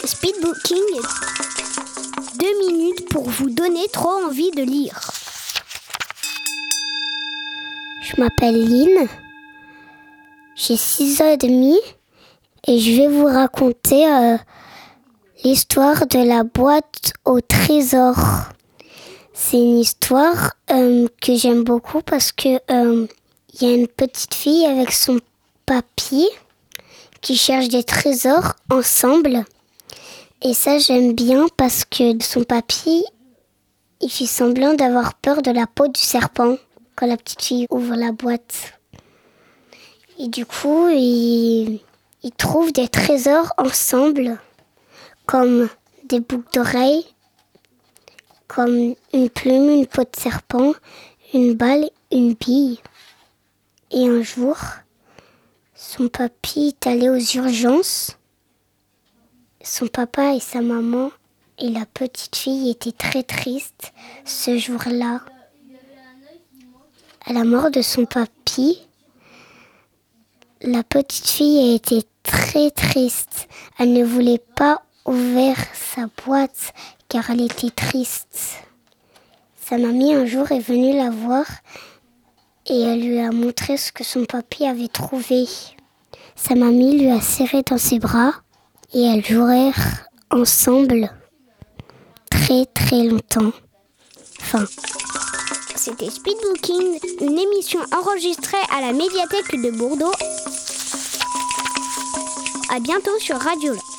Speedbooking, 2 minutes pour vous donner trop envie de lire. Je m'appelle Lynn, j'ai 6 ans et demi et je vais vous raconter l'histoire de la boîte au trésor. C'est une histoire que j'aime beaucoup parce que y a une petite fille avec son papy qui cherche des trésors ensemble. Et ça, j'aime bien parce que son papy, il fait semblant d'avoir peur de la peau du serpent quand la petite fille ouvre la boîte. Et du coup, ils trouvent des trésors ensemble, comme des boucles d'oreilles, comme une plume, une peau de serpent, une balle, une bille. Et un jour, son papy est allé aux urgences. Son papa et sa maman et la petite fille étaient très tristes ce jour-là. À la mort de son papy, la petite fille a été très triste. Elle ne voulait pas ouvrir sa boîte car elle était triste. Sa mamie un jour est venue la voir et elle lui a montré ce que son papy avait trouvé. Sa mamie lui a serré dans ses bras et elles jouèrent ensemble très très longtemps. Fin. C'était Speedbooking, une émission enregistrée à la médiathèque de Bordeaux. À bientôt sur Radio La.